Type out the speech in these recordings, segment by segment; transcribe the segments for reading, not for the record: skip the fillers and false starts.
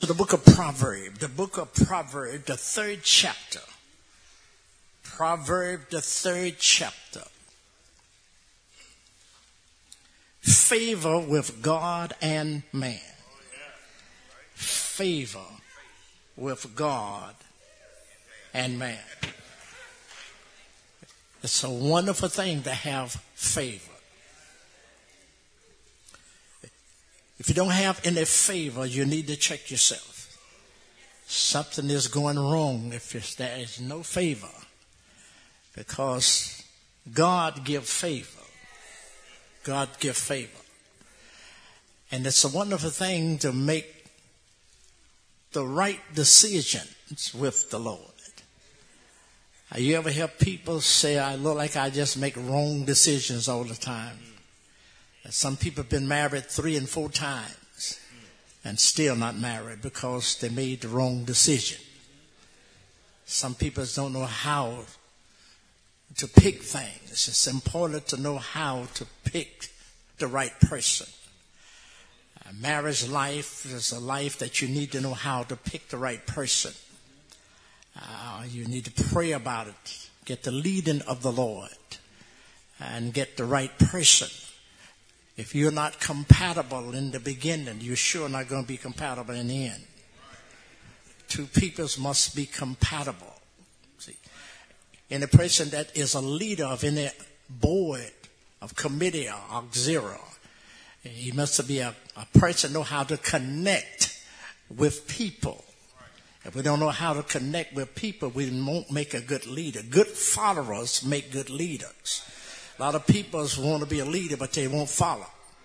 the book of Proverbs, the third chapter. Proverbs, the third chapter. Favor with God and man. Favor with God and man. It's a wonderful thing to have favor. If you don't have any favor, you need to check yourself. Something is going wrong if there is no favor. Because God gives favor. God gives favor. And it's a wonderful thing to make the right decisions with the Lord. You ever hear people say, I look like I just make wrong decisions all the time? Some people have been married 3 and 4 times and still not married because they made the wrong decision. Some people don't know how to pick things. It's important to know how to pick the right person. Marriage life is a life that you need to know how to pick the right person. You need to pray about it, get the leading of the Lord, and get the right person. If you're not compatible in the beginning, you're sure not going to be compatible in the end. 2 peoples must be compatible. See, and a person that is a leader of any board, of committee, or auxiliary, he must be a person know how to connect with people. If we don't know how to connect with people, we won't make a good leader. Good followers make good leaders. A lot of people want to be a leader, but they won't follow.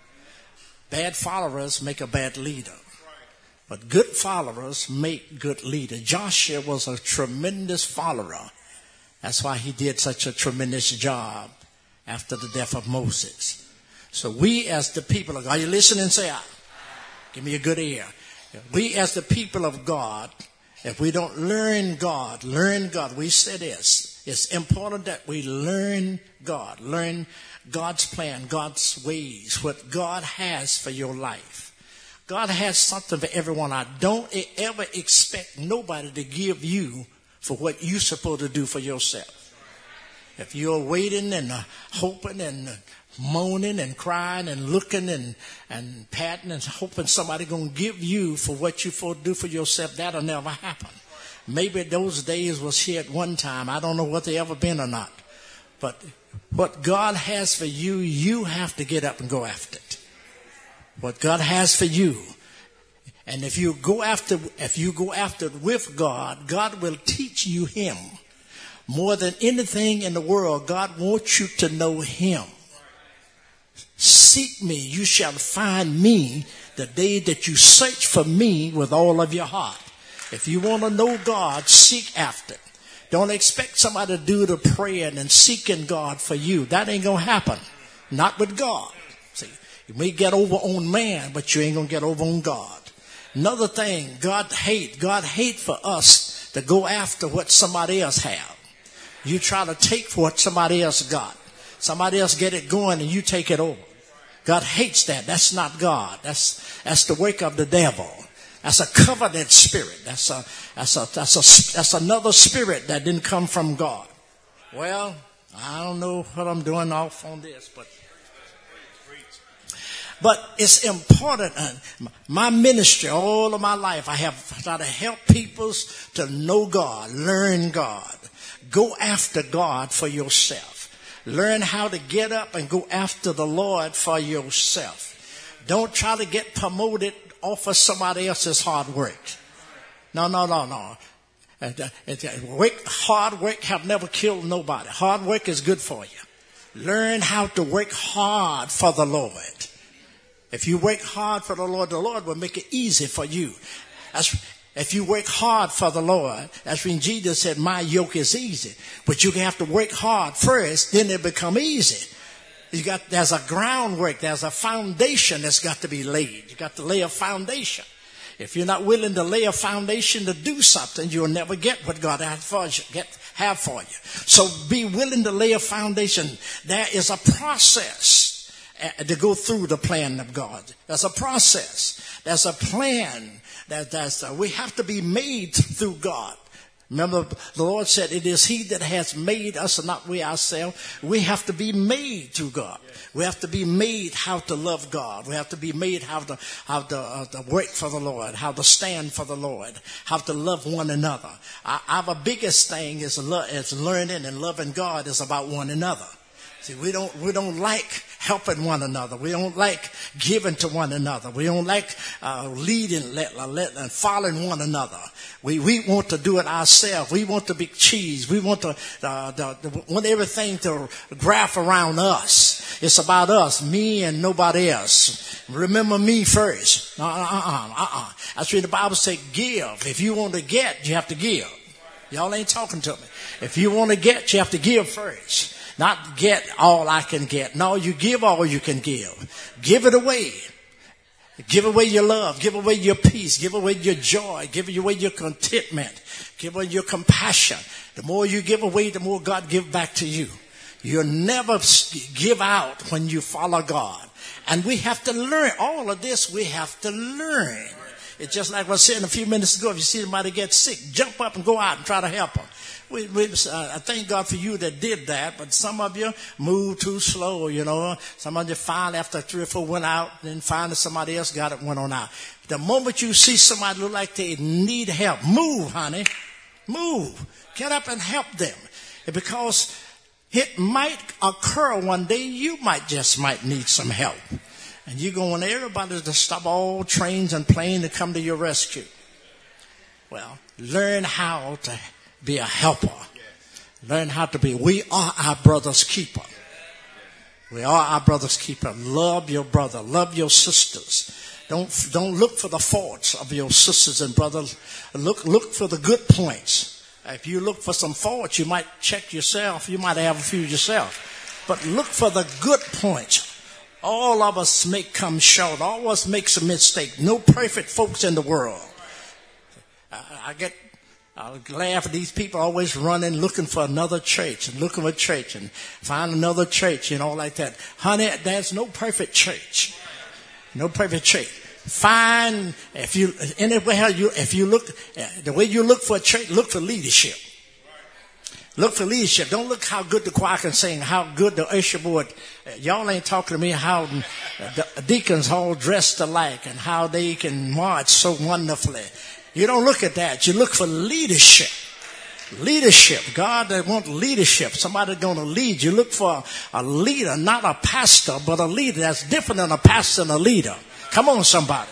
Bad followers make a bad leader. But good followers make good leaders. Joshua was a tremendous follower. That's why he did such a tremendous job after the death of Moses. So we as the people of God, are you listening? Say, give me a good ear. We as the people of God, if we don't learn God, we say this. It's important that we learn God, learn God's plan, God's ways, what God has for your life. God has something for everyone. I don't ever expect nobody to give you for what you're supposed to do for yourself. If you're waiting and hoping and moaning and crying and looking and patting and hoping somebody going to give you for what you're supposed to do for yourself, that'll never happen. Maybe those days was here at one time. I don't know what they ever been or not. But what God has for you, you have to get up and go after it. What God has for you. And if you go after it with God, God will teach you Him. More than anything in the world, God wants you to know Him. Seek me, you shall find me the day that you search for me with all of your heart. If you want to know God, seek after it. Don't expect somebody to do the praying and seeking God for you. That ain't going to happen. Not with God. See, you may get over on man, but you ain't going to get over on God. Another thing, God hate for us to go after what somebody else have. You try to take what somebody else got. Somebody else get it going and you take it over. God hates that. That's not God. That's the work of the devil. That's a covenant spirit. That's another spirit that didn't come from God. Well, I don't know what I'm doing off on this, but it's important. My ministry, all of my life, I have tried to help people to know God, learn God, go after God for yourself. Learn how to get up and go after the Lord for yourself. Don't try to get promoted off of somebody else's hard work. No. Hard work have never killed nobody. Hard work is good for you. Learn how to work hard for the Lord. If you work hard for the Lord will make it easy for you. If you work hard for the Lord, that's when Jesus said, my yoke is easy. But you have to work hard first, then it become easy. There's a groundwork, there's a foundation that's got to be laid. You got to lay a foundation. If you're not willing to lay a foundation to do something, you'll never get what God have for you. So be willing to lay a foundation. There is a process. to go through the plan of God. There's a process. There's a plan. We have to be made through God. Remember, the Lord said, it is He that has made us and not we ourselves. We have to be made through God. We have to be made how to love God. We have to be made how to work for the Lord, how to stand for the Lord, how to love one another. Our biggest thing is learning and loving God is about one another. See, we don't like helping one another. We don't like giving to one another. We don't like leading and following one another. We want to do it ourselves. We want the big cheese. We want want everything to graph around us. It's about us, me and nobody else. Remember me first. That's why the Bible says give. If you want to get, you have to give. Y'all ain't talking to me. If you want to get, you have to give first. Not get all I can get. No, you give all you can give. Give it away. Give away your love. Give away your peace. Give away your joy. Give away your contentment. Give away your compassion. The more you give away, the more God give back to you. You'll never give out when you follow God. And we have to learn. All of this we have to learn. It's just like I was saying a few minutes ago. If you see somebody get sick, jump up and go out and try to help them. I thank God for you that did that, but some of you moved too slow, you know. Some of you finally, after 3 or 4 went out, then finally somebody else got it, went on out. The moment you see somebody look like they need help, move, honey. Move. Get up and help them. Because it might occur one day you might need some help. And you're going to want everybody to stop all trains and planes to come to your rescue. Well, learn how to be a helper. Learn how to be. We are our brother's keeper. We are our brother's keeper. Love your brother. Love your sisters. Don't look for the faults of your sisters and brothers. Look for the good points. If you look for some faults, you might check yourself. You might have a few yourself. But look for the good points. All of us may come short. All of us makes a mistake. No perfect folks in the world. I laugh at these people always running, looking for another church and looking for a church and find another church, you know, like that. Honey, there's no perfect church. No perfect church. Find, if you look, the way you look for a church, look for leadership. Look for leadership. Don't look how good the choir can sing, how good the usher board. Y'all ain't talking to me how the deacons all dressed alike and how they can march so wonderfully. You don't look at that. You look for leadership. Leadership. God, they want leadership. Somebody going to lead. You look for a leader, not a pastor, but a leader. That's different than a pastor and a leader. Come on, somebody.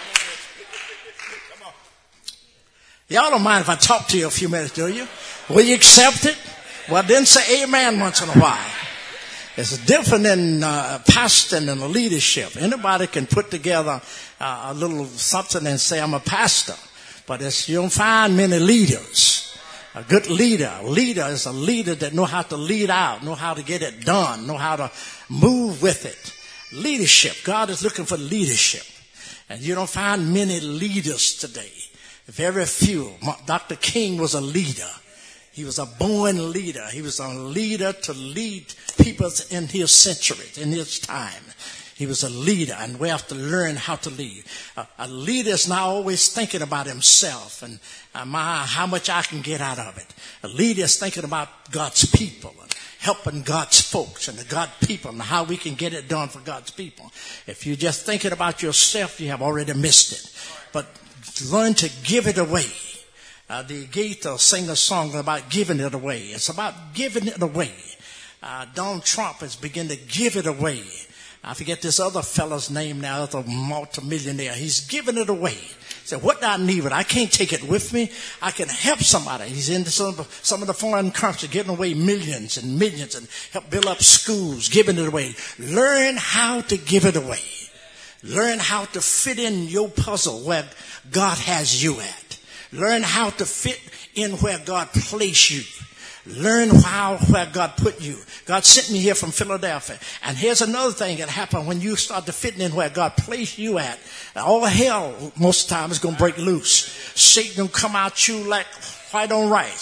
Y'all don't mind if I talk to you a few minutes, do you? Will you accept it? Well, then say amen once in a while. It's different than pastoring and leadership. Anybody can put together a little something and say, I'm a pastor. But you don't find many leaders. A good leader. A leader is a leader that know how to lead out, know how to get it done, know how to move with it. Leadership. God is looking for leadership. And you don't find many leaders today. Very few. Dr. King was a leader. He was a born leader. He was a leader to lead people in his century, in his time. He was a leader, and we have to learn how to lead. A leader is not always thinking about himself and how much I can get out of it. A leader is thinking about God's people and helping God's folks and the God people and how we can get it done for God's people. If you're just thinking about yourself, you have already missed it. But learn to give it away. The Gaither sing a song about giving it away. It's about giving it away. Donald Trump has begun to give it away. I forget this other fellow's name now, the multimillionaire. He's giving it away. He said, what do I need? I can't take it with me. I can help somebody. He's in some of the foreign countries, giving away millions and millions and help build up schools, giving it away. Learn how to give it away. Learn how to fit in your puzzle where God has you at. Learn how to fit in where God placed you. Learn where God put you. God sent me here from Philadelphia. And here's another thing that happened when you start to fit in where God placed you at. All hell most of the time is going to break loose. Satan will come at you like white on rice.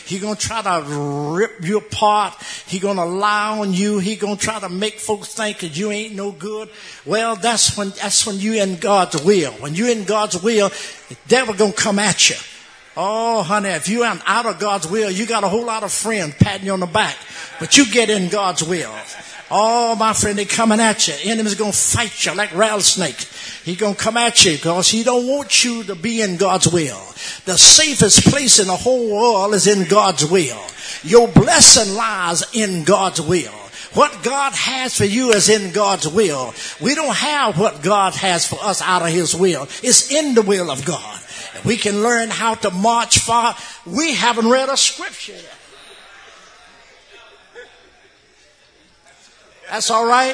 He's going to try to rip you apart. He's going to lie on you. He's going to try to make folks think that you ain't no good. Well, that's when you're in God's will. When you're in God's will, the devil going to come at you. Oh, honey, if you're out of God's will, you got a whole lot of friends patting you on the back. But you get in God's will. Oh, my friend, they're coming at you. Enemy's going to fight you like rattlesnake. He's going to come at you because he don't want you to be in God's will. The safest place in the whole world is in God's will. Your blessing lies in God's will. What God has for you is in God's will. We don't have what God has for us out of his will. It's in the will of God. We can learn how to march far. We haven't read a scripture yet. That's all right.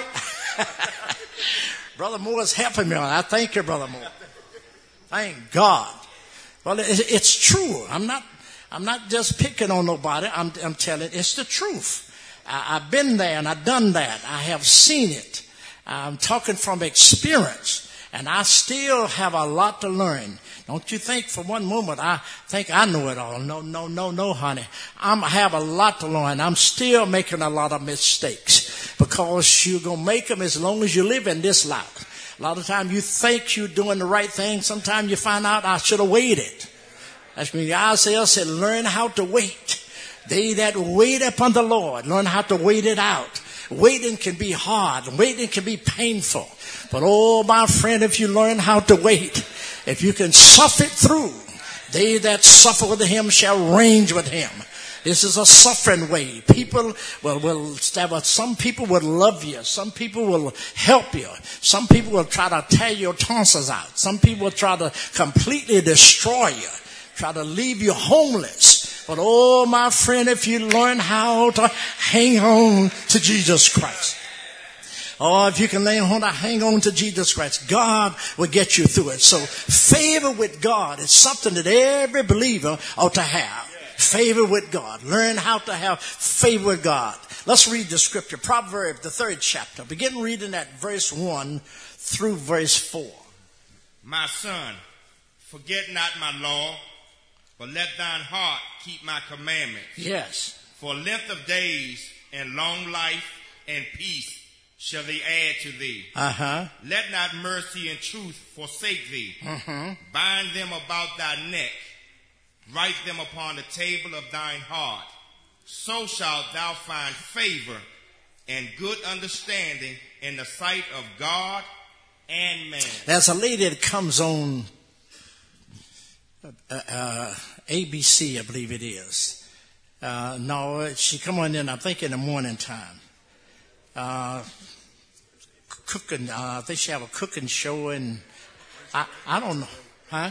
Brother Moore is helping me on that. I thank you, Brother Moore. Thank God. Well, it's true. I'm not just picking on nobody. I'm telling you, it's the truth. I've been there and I've done that. I have seen it. I'm talking from experience, and I still have a lot to learn. Don't you think for one moment I think I know it all. No, honey. I have a lot to learn. I'm still making a lot of mistakes because you're going to make them as long as you live in this life. A lot of times you think you're doing the right thing. Sometimes you find out I should have waited. That's when Isaiah said, learn how to wait. They that wait upon the Lord, learn how to wait it out. Waiting can be hard. Waiting can be painful. But oh, my friend, if you learn how to wait, if you can suffer it through, they that suffer with him shall reign with him. This is a suffering way. People some people will love you. Some people will help you. Some people will try to tear your tonsils out. Some people will try to completely destroy you, try to leave you homeless. But oh, my friend, if you learn how to hang on to Jesus Christ, or if you can hang on to Jesus Christ, God will get you through it. So favor with God is something that every believer ought to have. Favor with God. Learn how to have favor with God. Let's read the scripture. Proverbs, the 3rd chapter. Begin reading at verse 1 through verse 4. My son, forget not my law, but let thine heart keep my commandments. Yes. For length of days and long life and peace shall they add to thee. Let not mercy and truth forsake thee. Bind them about thy neck. Write them upon the table of thine heart. So shalt thou find favor and good understanding in the sight of God and man. There's a lady that comes on ABC, I believe it is. No, she come on in, I think in the morning time. Cooking, I think she have a cooking show, and I don't know, huh?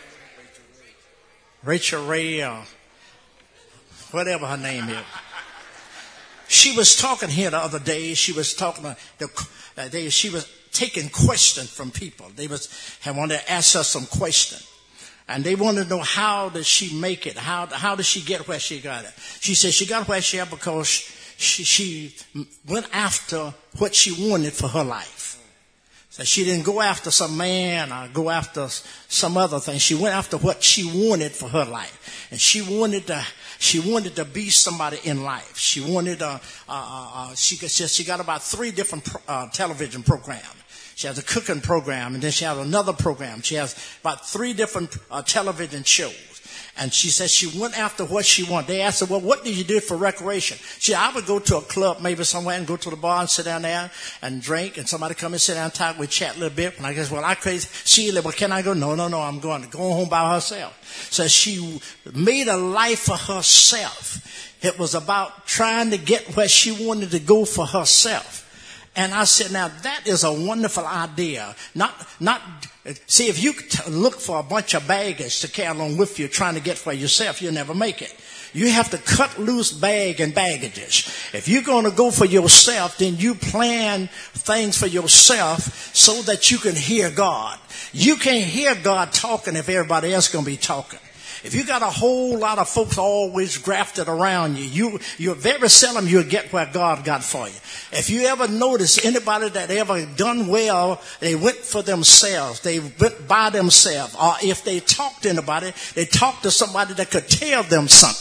Rachel Ray, or whatever her name is. She was talking here the other day. She was talking she was taking questions from people. They wanted to ask her some questions. And they wanted to know, how did she make it? How did she get where she got it? She said she got where she got because she went after what she wanted for her life. So she didn't go after some man or go after some other thing. She went after what she wanted for her life. And she wanted to be somebody in life. She wanted she got about 3 different television programs. She has a cooking program, and then she has another program. She has about 3 different television shows. And she said she went after what she wanted. They asked her, well, what did you do for recreation? She said, I would go to a club maybe somewhere and go to the bar and sit down there and drink, and somebody come and sit down and talk. We chat a little bit. And I guess, well, I crazy. She said, well, can I go? No, I'm going home by herself. So she made a life for herself. It was about trying to get where she wanted to go for herself. And I said, now that is a wonderful idea. See, if you look for a bunch of baggage to carry along with you trying to get for yourself, you'll never make it. You have to cut loose bag and baggages. If you're going to go for yourself, then you plan things for yourself so that you can hear God. You can't hear God talking if everybody else is going to be talking. If you got a whole lot of folks always grafted around you're very seldom you'll get where God got for you. If you ever notice anybody that ever done well, they went for themselves. They went by themselves. Or if they talked to anybody, they talked to somebody that could tell them something.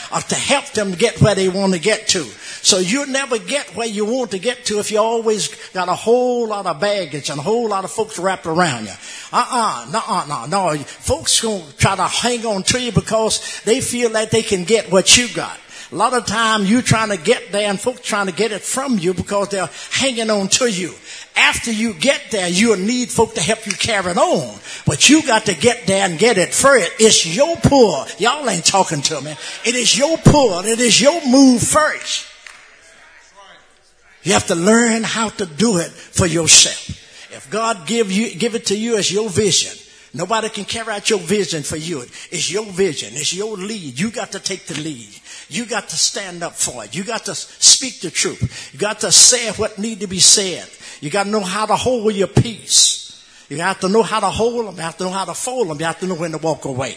or to help them get where they want to get to. So you'll never get where you want to get to if you always got a whole lot of baggage and a whole lot of folks wrapped around you. No. Folks gonna try to hang on to you because they feel like they can get what you got. A lot of time you trying to get there and folks trying to get it from you because they're hanging on to you. After you get there, you'll need folk to help you carry it on. But you got to get there and get it first. It's your pull. Y'all ain't talking to me. It is your pull. It is your move first. You have to learn how to do it for yourself. If God give it to you as your vision, nobody can carry out your vision for you. It's your vision. It's your lead. You got to take the lead. You got to stand up for it. You got to speak the truth. You got to say what need to be said. You got to know how to hold your peace. You have to know how to hold them. You have to know how to fold them. You have to know when to walk away.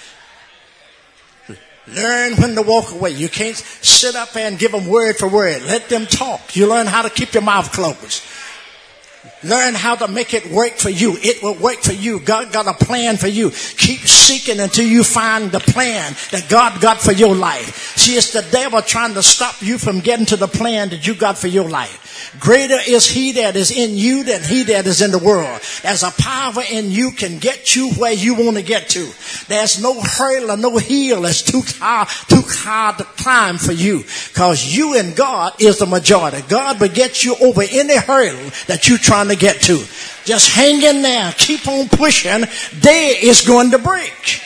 Learn when to walk away. You can't sit up and give them word for word. Let them talk. You learn how to keep your mouth closed. Learn how to make it work for you. It will work for you. God got a plan for you. Keep seeking until you find the plan that God got for your life. See, it's the devil trying to stop you from getting to the plan that you got for your life. Greater is he that is in you than he that is in the world. There's a power in you can get you where you want to get to. There's no hurdle or no hill that's too hard to climb for you. Because you and God is the majority. God will get you over any hurdle that you're trying to get to. Just hang in there. Keep on pushing. Day is going to break.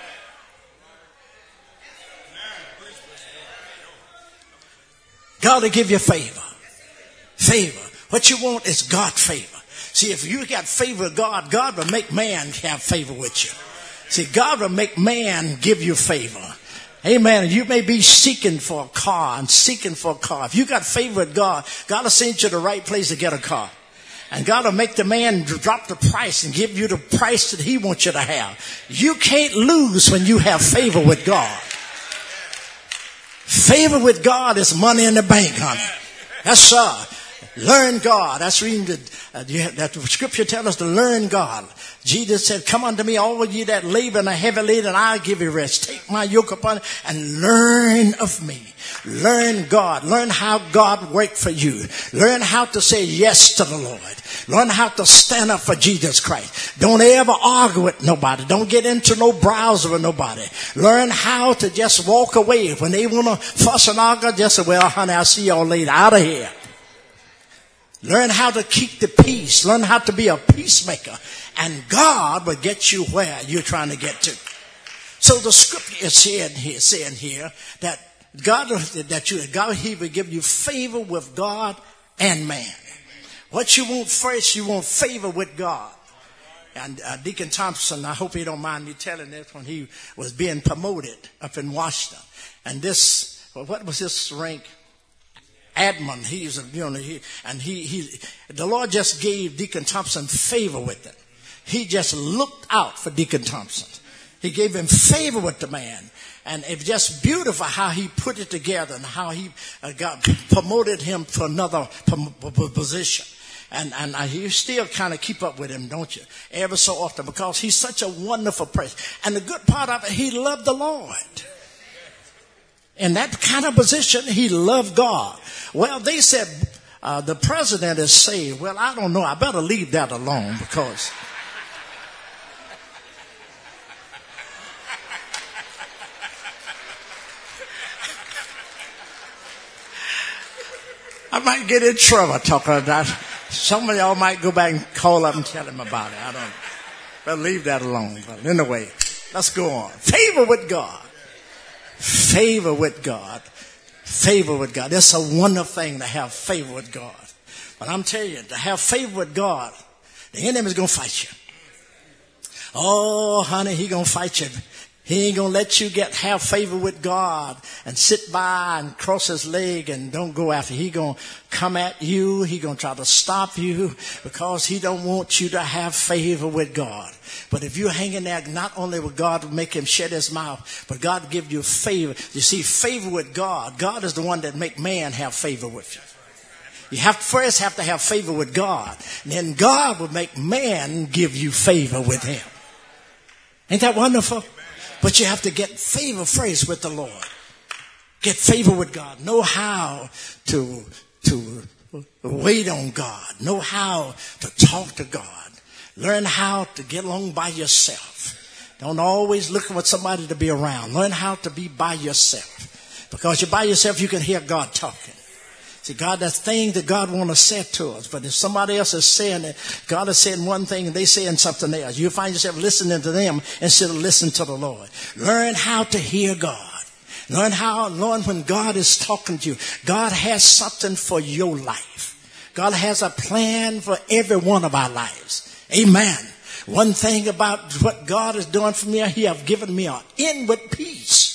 God will give you favor. Favor. What you want is God favor. See, if you got favor of God, God will make man have favor with you. See, God will make man give you favor. Amen. You may be seeking for a car and seeking for a car. If you got favor with God, God will send you to the right place to get a car. And God will make the man drop the price and give you the price that he wants you to have. You can't lose when you have favor with God. Favor with God is money in the bank, honey. Yes, sir. Learn God. That's reading that scripture tells us to learn God. Jesus said, come unto me, all of you that labor and are heavy laden, and I'll give you rest. Take my yoke upon you and learn of me. Learn God. Learn how God worked for you. Learn how to say yes to the Lord. Learn how to stand up for Jesus Christ. Don't ever argue with nobody. Don't get into no browser with nobody. Learn how to just walk away. When they want to fuss and argue, just say, well, honey, I'll see y'all later. Out of here. Learn how to keep the peace. Learn how to be a peacemaker. And God will get you where you're trying to get to. So the scripture is saying here that He will give you favor with God and man. What you want first, you want favor with God. And Deacon Thompson, I hope he don't mind me telling this, when he was being promoted up in Washington. And what was his rank? Admin. The Lord just gave Deacon Thompson favor with it. He just looked out for Deacon Thompson. He gave him favor with the man. And it's just beautiful how he put it together and how he promoted him to another position. And you still kind of keep up with him, don't you? Ever so often, because he's such a wonderful person. And the good part of it, he loved the Lord. In that kind of position, he loved God. Well, they said the president is saved. Well, I don't know. I better leave that alone because I might get in trouble talking about that. Some of y'all might go back and call up and tell him about it. I don't. Better leave that alone. But anyway, let's go on. Favor with God. Favor with God. Favor with God. It's a wonderful thing to have favor with God. But I'm telling you, to have favor with God, the enemy's going to fight you. Oh, honey, he going to fight you. He ain't going to let you have favor with God and sit by and cross his leg and don't go after. He going to come at you. He going to try to stop you because he don't want you to have favor with God. But if you're hanging there, not only will God make him shut his mouth, but God give you favor. You see, favor with God. God is the one that make man have favor with you. You first have to have favor with God. And then God will make man give you favor with him. Ain't that wonderful? But you have to get favor first with the Lord. Get favor with God. Know how to wait on God. Know how to talk to God. Learn how to get along by yourself. Don't always look for somebody to be around. Learn how to be by yourself. Because you're by yourself, you can hear God talking. See, God, that's things that God wants to say to us. But if somebody else is saying it, God is saying one thing and they saying something else. You find yourself listening to them instead of listening to the Lord. Learn how to hear God. Learn when God is talking to you. God has something for your life. God has a plan for every one of our lives. Amen. One thing about what God is doing for me, He have given me an inward peace.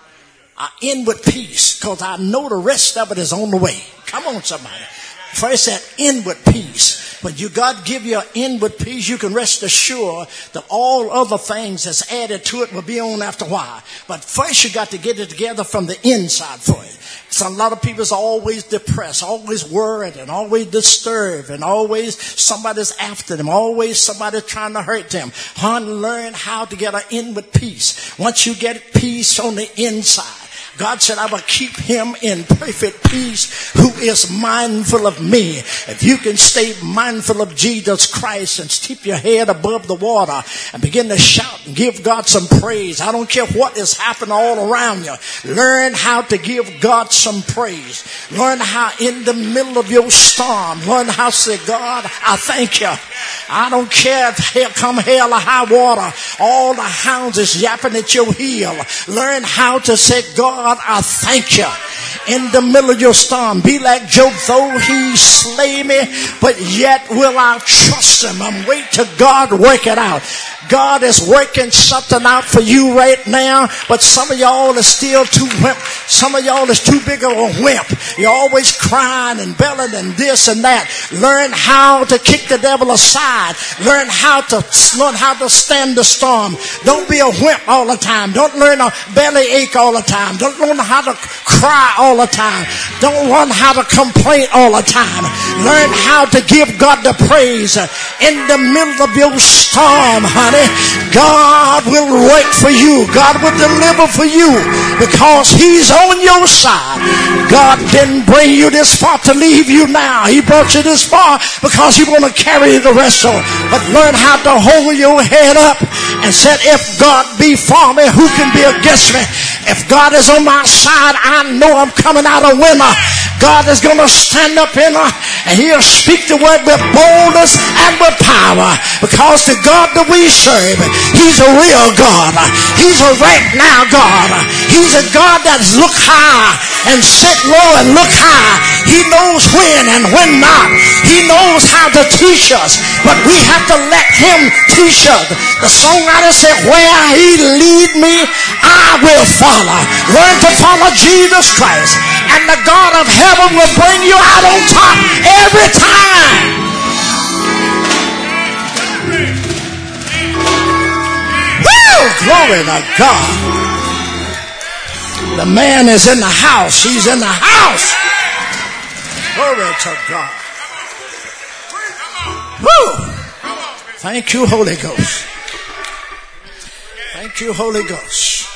An inward peace. Because I know the rest of it is on the way. Come on, somebody. First, that inward peace. When God give you an inward peace, you can rest assured that all other things that's added to it will be on after a while. But first you got to get it together from the inside for it. So a lot of people are always depressed, always worried, and always disturbed, and always somebody's after them, always somebody trying to hurt them. Learn how to get an inward peace. Once you get peace on the inside, God said, I will keep him in perfect peace who is mindful of me. If you can stay mindful of Jesus Christ and keep your head above the water and begin to shout and give God some praise. I don't care what is happening all around you. Learn how to give God some praise. Learn how in the middle of your storm, learn how to say, God, I thank you. I don't care if come hell or high water. All the hounds is yapping at your heel. Learn how to say, God, I thank you. In the middle of your storm, be like Job, though he slay me, but yet will I trust him. I'm waiting till God work it out. God is working something out for you right now, but some of y'all is still too wimp. Some of y'all is too big of a wimp. You're always crying and belling and this and that. Learn how to kick the devil aside. Learn how to stand the storm. Don't be a wimp all the time. Don't learn a belly ache all the time. Don't learn how to cry all the time. Don't learn how to complain all the time. Learn how to give God the praise in the middle of your storm, honey. God will wait for you. God will deliver for you because he's on your side. God didn't bring you this far to leave you now. He brought you this far because he want to carry the rest of it. But learn how to hold your head up and say, if God be for me, who can be against me? If God is on my side, I know I'm coming out a winner. God is going to stand up in her and he'll speak the word with boldness and with power, because the God that we serve, he's a real God. He's a right now God. He's a God that's look high and sit low and look high. He knows when and when not. He knows how to teach us, but we have to let him teach us. The songwriter said, where he lead me, I will follow. Learn to follow Jesus Christ, and the God of heaven will bring you out on top every time. Woo! Glory to God. The man is in the house. He's in the house. Glory to God. Woo! Thank you, Holy Ghost. Thank you, Holy Ghost.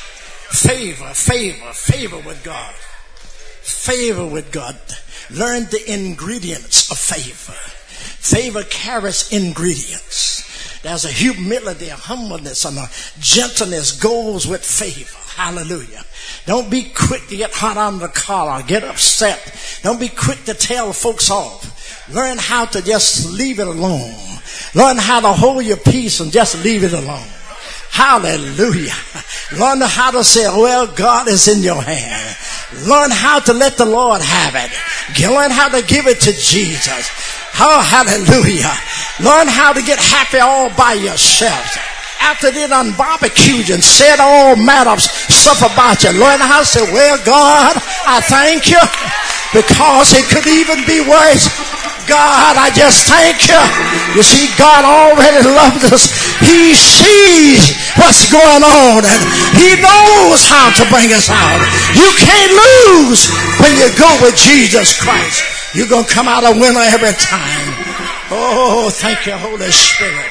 Favor with God. Favor with God. Learn the ingredients of favor. Favor carries ingredients. There's a humility, a humbleness, and a gentleness goes with favor. Hallelujah. Don't be quick to get hot on the collar, get upset. Don't be quick to tell folks off. Learn how to just leave it alone. Learn how to hold your peace and just leave it alone. Hallelujah. Learn how to say, well, God is in your hand. Learn how to let the Lord have it. Learn how to give it to Jesus. Oh, hallelujah. Learn how to get happy all by yourself. After they done barbecued and said all manner of stuff about you, learn how to say, well, God, I thank you, because it could even be worse. God, I just thank you. You see, God already loves us. He sees what's going on and he knows how to bring us out. You can't lose when you go with Jesus Christ. You're going to come out a winner every time. Oh, thank you, Holy Spirit.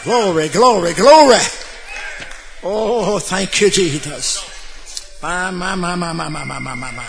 Glory, glory, glory. Oh, thank you, Jesus. My.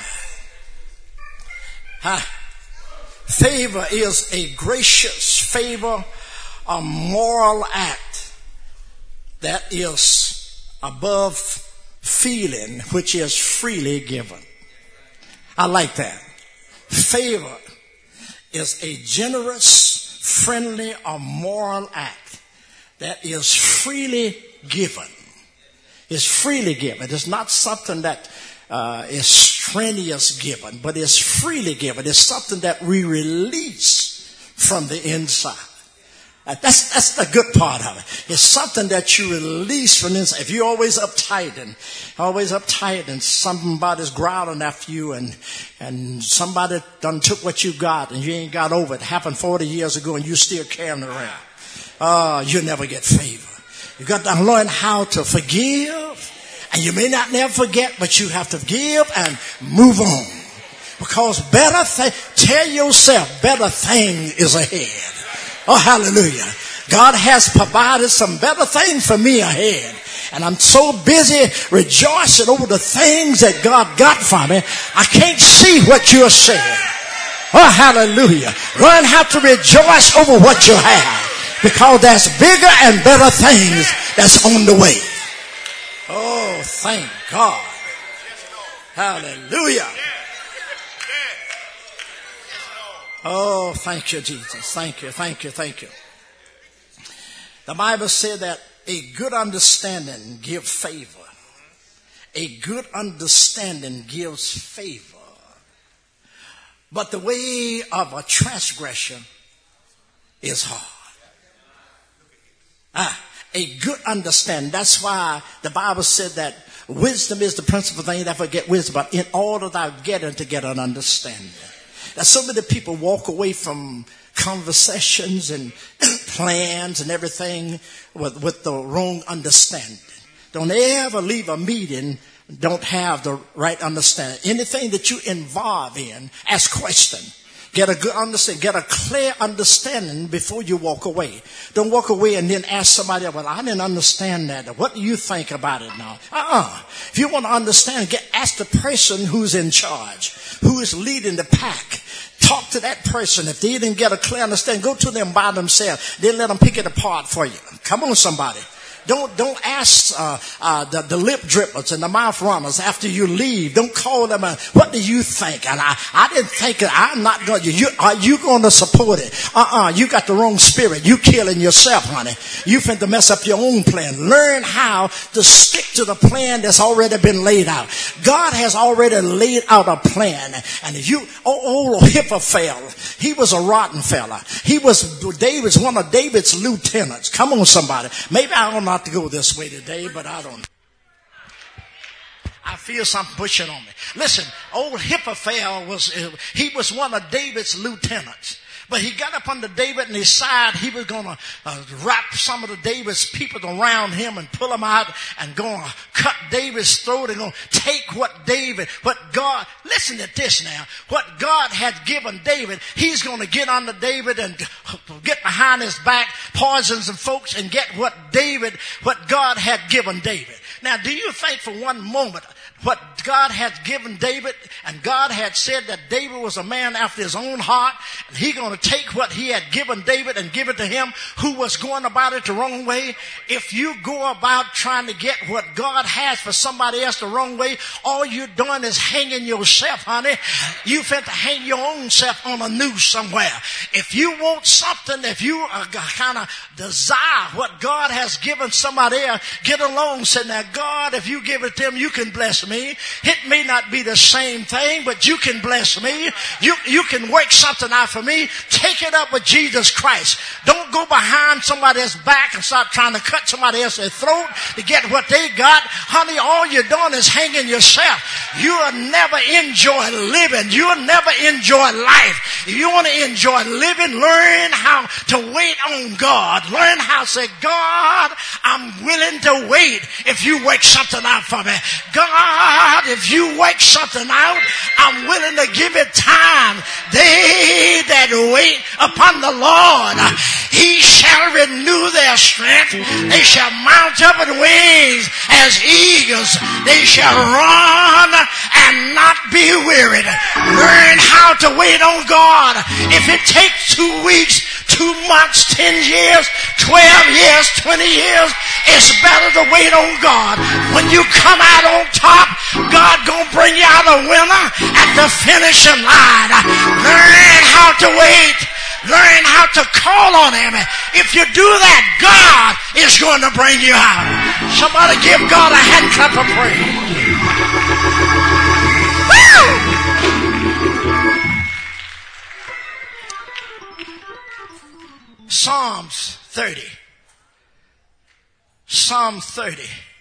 Favor is a gracious favor, a moral act that is above feeling, which is freely given. I like that. Favor is a generous, friendly, or moral act that is freely given. It's freely given. It's not something that is strenuous given, but it's freely given. It's something that we release from the inside. That's the good part of it. It's something that you release from inside. If you're always uptight and somebody's growling after you and somebody done took what you got and you ain't got over it. It happened 40 years ago and you still carrying it around. You'll never get favor. You got to learn how to forgive. And you may not never forget, but you have to forgive and move on. Because tell yourself better thing is ahead. Oh, hallelujah. God has provided some better things for me ahead. And I'm so busy rejoicing over the things that God got for me, I can't see what you're saying. Oh, hallelujah. Learn how to rejoice over what you have. Because there's bigger and better things that's on the way. Oh, thank God. Hallelujah. Oh, thank you, Jesus. Thank you, thank you, thank you. The Bible said that a good understanding gives favor. A good understanding gives favor. But the way of a transgression is hard. A good understanding. That's why the Bible said that wisdom is the principal thing. Therefore get wisdom. But in order that to get an understanding. Now so many people walk away from conversations and plans and everything with the wrong understanding. Don't ever leave a meeting, don't have the right understanding. Anything that you involve in, ask questions. Get a good understanding, get a clear understanding before you walk away. Don't walk away and then ask somebody, well, I didn't understand that. What do you think about it now? If you want to understand, ask the person who's in charge, who is leading the pack. Talk to that person. If they didn't get a clear understanding, go to them by themselves. Then let them pick it apart for you. Come on, somebody. Don't ask the lip drippers and the mouth runners after you leave. Don't call them. What do you think? And I didn't think it. I'm not going to. Are you going to support it? You got the wrong spirit. You killing yourself, honey. You finna mess up your own plan. Learn how to stick to the plan that's already been laid out. God has already laid out a plan. And if you, old Ahithophel, he was a rotten fella. David's one of David's lieutenants. Come on, somebody. Maybe I don't know to go this way today, but I don't know. I feel something pushing on me. Listen, old Ahithophel was one of David's lieutenants. But he got up under David and decided he was going to wrap some of David's people around him and pull them out and going to cut David's throat and going to take what God, listen to this now, what God had given David, he's going to get under David and get behind his back, poison some folks and get what God had given David. Now, do you think for one moment what God had given David, and God had said that David was a man after his own heart, and he going to take what he had given David and give it to him who was going about it the wrong way? If you go about trying to get what God has for somebody else the wrong way, all you're doing is hanging yourself, honey. You finna hang your own self on a noose somewhere. If you want something, if you kind of desire what God has given somebody else, get along, say, now God, if you give it to him, you can bless me. It may not be the same thing, but you can bless me. You can work something out for me. Take it up with Jesus Christ. Don't go behind somebody else's back and start trying to cut somebody else's throat to get what they got. Honey, all you're doing is hanging yourself. You'll never enjoy living. You'll never enjoy life. If you want to enjoy living, learn how to wait on God. Learn how to say, God, I'm willing to wait if you work something out for me. God, God, if you work something out, I'm willing to give it time. They that wait upon the Lord, he shall renew their strength. They shall mount up with wings as eagles. They shall run and not be wearied. Learn how to wait on God. If it takes 2 weeks, 2 months, 10 years, 12 years, 20 years, it's better to wait on God. When you come out on top, God gonna bring you out a winner at the finishing line. Learn how to wait. Learn how to call on him. If you do that, God is going to bring you out. Somebody give God a hand clap of praise. Woo! Psalms 30. Psalm 30.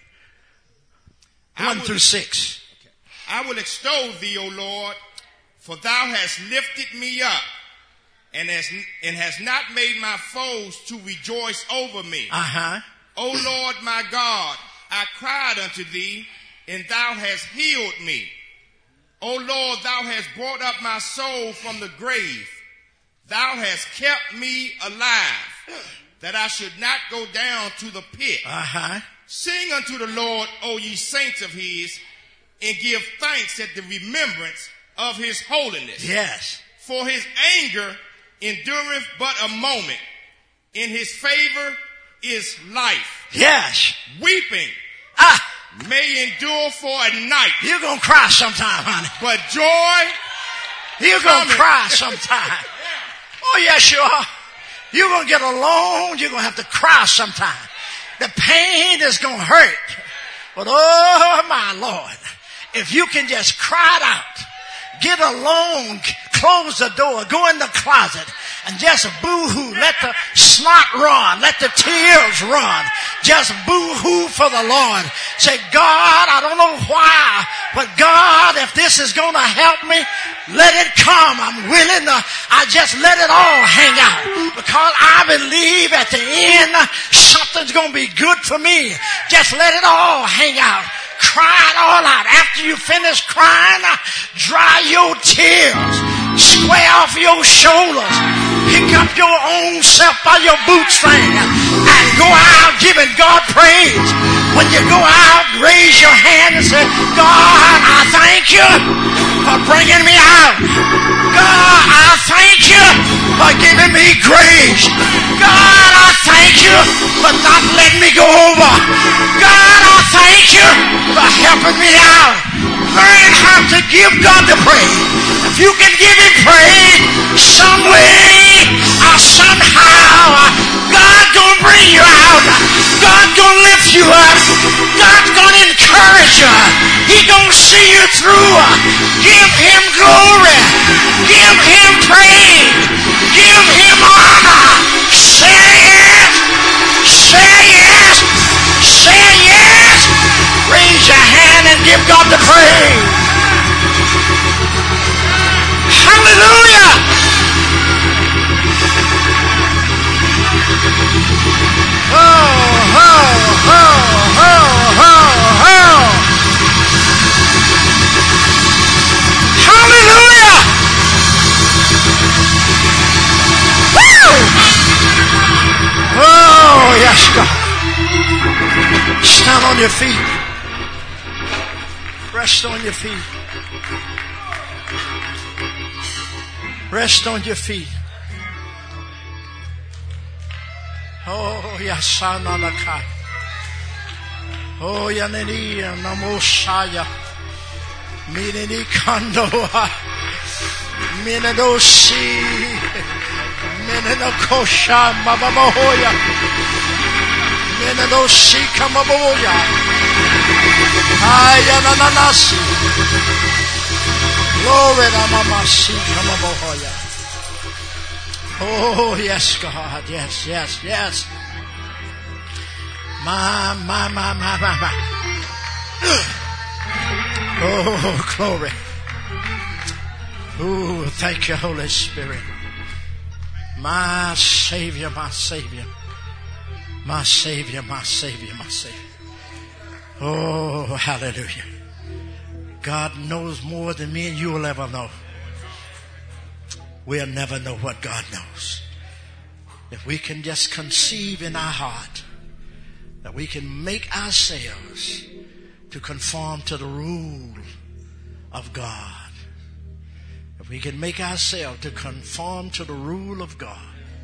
1 through 6. I will extol thee, O Lord, for thou hast lifted me up and has not made my foes to rejoice over me. O Lord my God, I cried unto thee, and thou hast healed me. O Lord, thou hast brought up my soul from the grave. Thou hast kept me alive, that I should not go down to the pit. Sing unto the Lord, O ye saints of his, and give thanks at the remembrance of his holiness. Yes. For his anger endureth but a moment. In his favor is life. Yes. Weeping may endure for a night. You're going to cry sometime, honey. But joy, you're going to cry sometime. Oh, yes, you are. You're going to get alone. You're going to have to cry sometime. The pain is going to hurt. But oh, my Lord, if you can just cry it out, get alone, close the door, go in the closet, and just boo-hoo. Let the snot run. Let the tears run. Just boo-hoo for the Lord. Say, God, I don't know why, but God, if this is going to help me, let it come. I'm willing to, I just let it all hang out. Because I believe at the end, something's going to be good for me. Just let it all hang out. Cry it all out. After you finish crying, dry your tears. Square off your shoulders. Pick up your own self by your bootstring and go out giving God praise. When you go out, raise your hand and say, God, I thank you for bringing me out. God, I thank you for giving me grace. God, I thank you for not letting me go over. God, I thank you for helping me out. Learn how to give God the praise. If you can give him praise some way or somehow, God's gonna bring you out. God's gonna lift you up. God's gonna encourage you. He's gonna see you through. Give him glory. Give him praise. Give him honor. Say yes. Say yes. Say yes. Raise your hand and give God the praise. Hallelujah. Oh, oh, oh, oh, oh, oh. Hallelujah. Woo! Oh, yes, God. Stand on your feet. Rest on your feet. Rest on your feet. Oh, Yasana Lakai. Oh, Yanani Namosaya. Minini Kandoa. Minadosi. Minanakosha Mabamoya. Minadosi Kamaboya. Ayananasi. Glory to Mamasi Kamaboya. Oh, yes, God. Yes, yes, yes. My. Oh, glory. Oh, thank you, Holy Spirit. My Savior, my Savior. My Savior, my Savior, my Savior. Oh, hallelujah. God knows more than me and you will ever know. We'll never know what God knows. If we can just conceive in our heart that we can make ourselves to conform to the rule of God. If we can make ourselves to conform to the rule of God,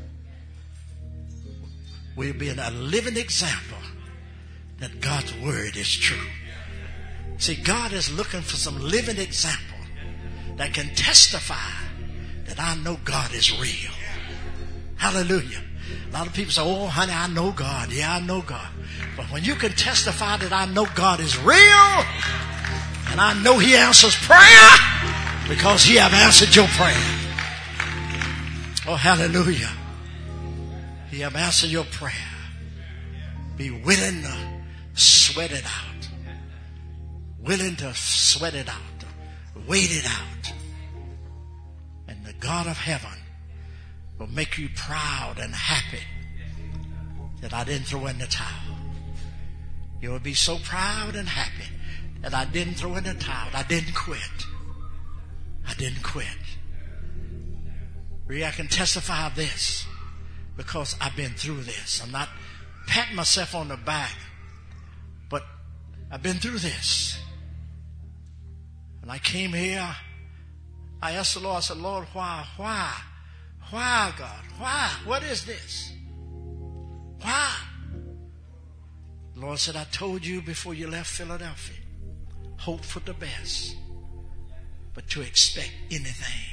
we'll be a living example that God's word is true. See, God is looking for some living example that can testify that I know God is real. Hallelujah. A lot of people say, oh, honey, I know God. Yeah, I know God. But when you can testify that I know God is real, and I know he answers prayer because he have answered your prayer. Oh, hallelujah. He have answered your prayer. Be willing to sweat it out. Willing to sweat it out. Wait it out. And the God of heaven will make you proud and happy that I didn't throw in the towel. You will be so proud and happy that I didn't throw in the towel. I didn't quit. I didn't quit. Really, I can testify of this because I've been through this. I'm not patting myself on the back, but I've been through this. When I came here, I asked the Lord, I said, Lord, why? Why, God? Why? What is this? Why? The Lord said, I told you before you left Philadelphia, hope for the best, but to expect anything.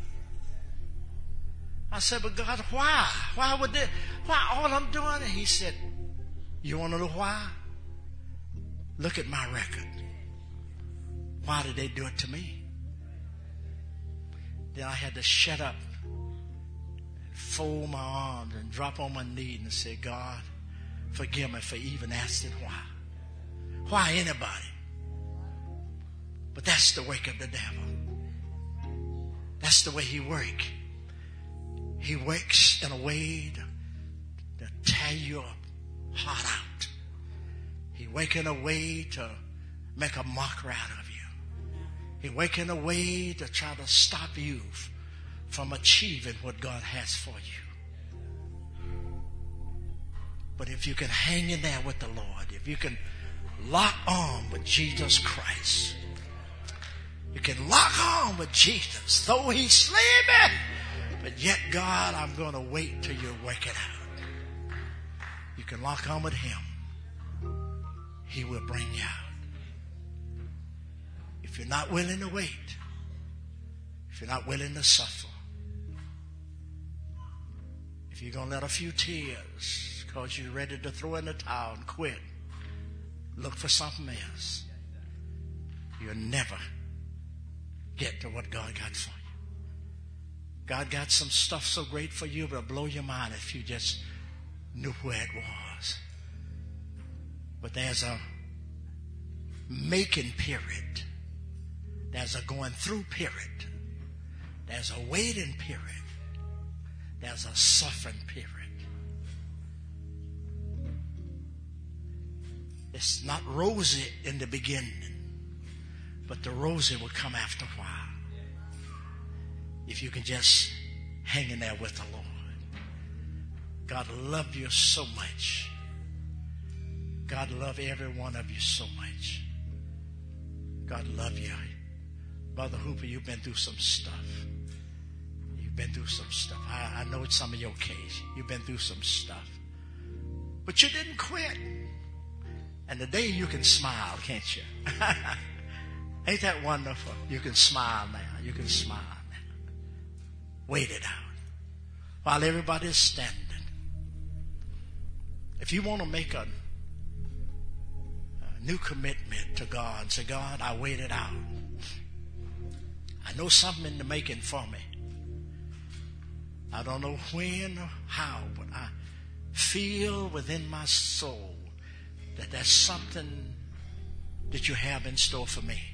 I said, but God, why? Why would this? Why all I'm doing? He said, you want to know why? Look at my record. Why did they do it to me? Then I had to shut up, and fold my arms, and drop on my knee and say, God, forgive me for even asking why. Why anybody? But that's the work of the devil. That's the way he works. He works in a way to tear your heart out. He works in a way to make a mockery out of you. He works in a way to try to stop you from achieving what God has for you. But if you can hang in there with the Lord, if you can lock on with Jesus Christ, you can lock on with Jesus, though he slay me, but yet, God, I'm going to wait till you work it out. You can lock on with him. He will bring you out. If you're not willing to wait, if you're not willing to suffer, if you're going to let a few tears because you're ready to throw in the towel and quit, look for something else, you'll never get to what God got for you. God got some stuff so great for you, but it'll blow your mind if you just knew where it was. But there's a making period. There's a going through period. There's a waiting period. There's a suffering period. It's not rosy in the beginning, but the rosy will come after a while. If you can just hang in there with the Lord. God loves you so much. God loves every one of you so much. God loves you. Brother Hooper, you've been through some stuff. You've been through some stuff. I know it's some of your case. You've been through some stuff. But you didn't quit. And today you can smile, can't you? Ain't that wonderful? You can smile now. You can smile now. Wait it out while everybody's standing. If you want to make a new commitment to God, say, God, I waited out. I know something in the making for me. I don't know when or how, but I feel within my soul that there's something that you have in store for me.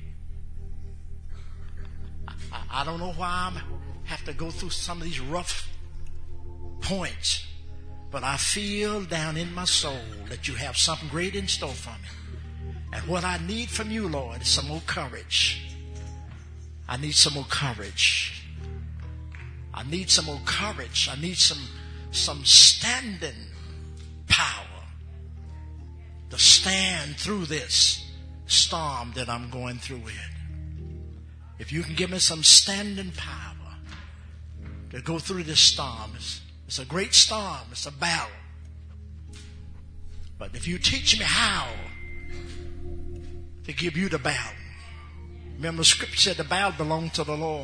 I don't know why I have to go through some of these rough points, but I feel down in my soul that you have something great in store for me. And what I need from you, Lord, is some more courage. I need some more courage. I need some more courage. I need some standing power to stand through this storm that I'm going through with. If you can give me some standing power to go through this storm. It's a great storm. It's a battle. But if you teach me how to give you the battle. Remember, the scripture said the battle belongs to the Lord.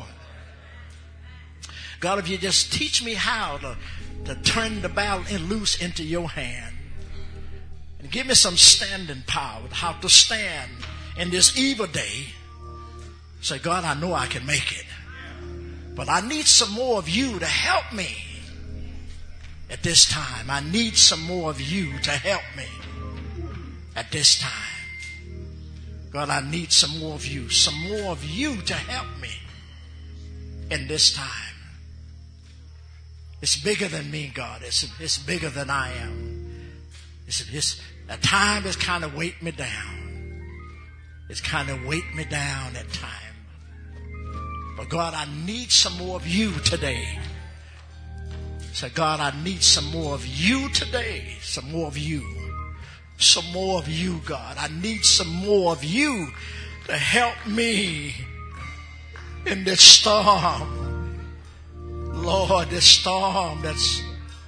God, if you just teach me how to turn the battle and loose into your hand. And give me some standing power, how to stand in this evil day. Say, God, I know I can make it. But I need some more of you to help me at this time. I need some more of you to help me at this time. God, I need some more of you. Some more of you to help me in this time. It's bigger than me, God. It's bigger than I am. At times it's kind of weight me down. It's kind of weight me down at times. But God, I need some more of you today. Say, God, I need some more of you today. Some more of you. Some more of you, God. I need some more of you to help me in this storm. Lord, this storm that's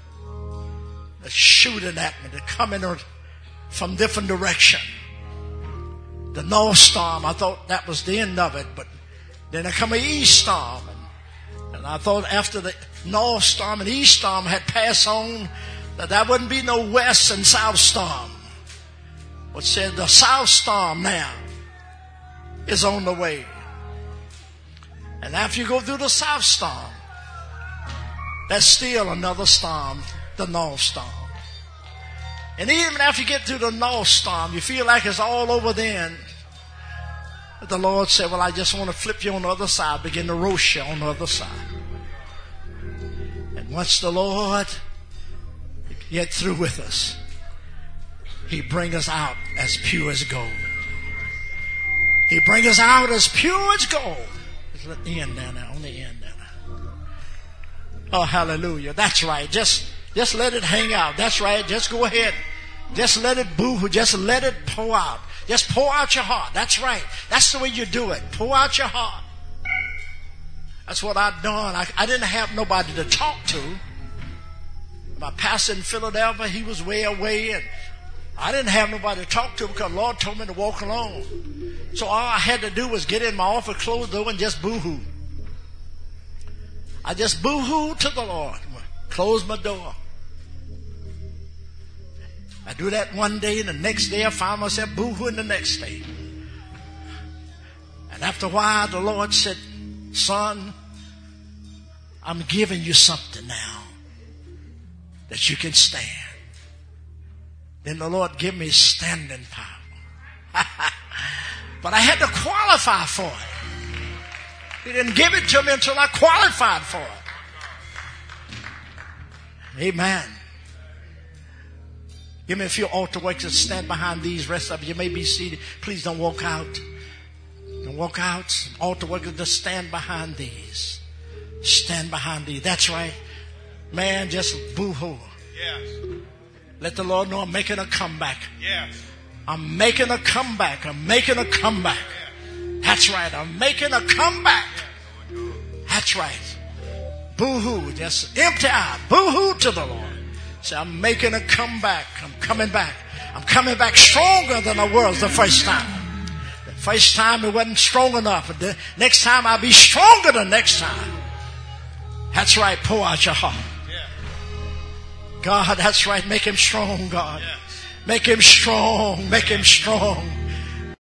shooting at me, that's coming from different direction. The north storm, I thought that was the end of it, but then there come an east storm. And I thought after the north storm and east storm had passed on, that there wouldn't be no west and south storm. But said the south storm now is on the way. And after you go through the south storm, there's still another storm, the north storm. And even after you get through the north storm, you feel like it's all over then. But the Lord said, well, I just want to flip you on the other side, begin to roast you on the other side. And once the Lord get through with us, He bring us out as pure as gold. He bring us out as pure as gold. Let the end down there, on the end down there. Oh, hallelujah. That's right. Just let it hang out. That's right. Just go ahead. Just let it boo-hoo. Just let it pour out. Just pour out your heart. That's right. That's the way you do it. Pour out your heart. That's what I've done. I didn't have nobody to talk to. My pastor in Philadelphia, he was way away, and I didn't have nobody to talk to because the Lord told me to walk alone. So all I had to do was get in my office, close the door, and just boo-hoo. I just boo-hooed to the Lord. Close my door. I do that one day, and the next day I found myself boo-hooing the next day. And after a while, the Lord said, son, I'm giving you something now that you can stand. Then the Lord gave me standing power. But I had to qualify for it. He didn't give it to me until I qualified for it. Amen. Give me a few altar workers to stand behind these. Rest of you may be seated. Please don't walk out. Don't walk out. Altar workers, just stand behind these. Stand behind these. That's right. Man, just boo-hoo. Yes. Let the Lord know I'm making a comeback. Yes. I'm making a comeback. I'm making a comeback. That's right. I'm making a comeback. That's right. Boo-hoo. Just empty out. Boo-hoo to the Lord. Say, I'm making a comeback. I'm coming back. I'm coming back stronger than I was the first time. The first time it wasn't strong enough. But the next time I'll be stronger the next time. That's right. Pour out your heart. God, that's right. Make him strong, God. Make him strong. Make him strong.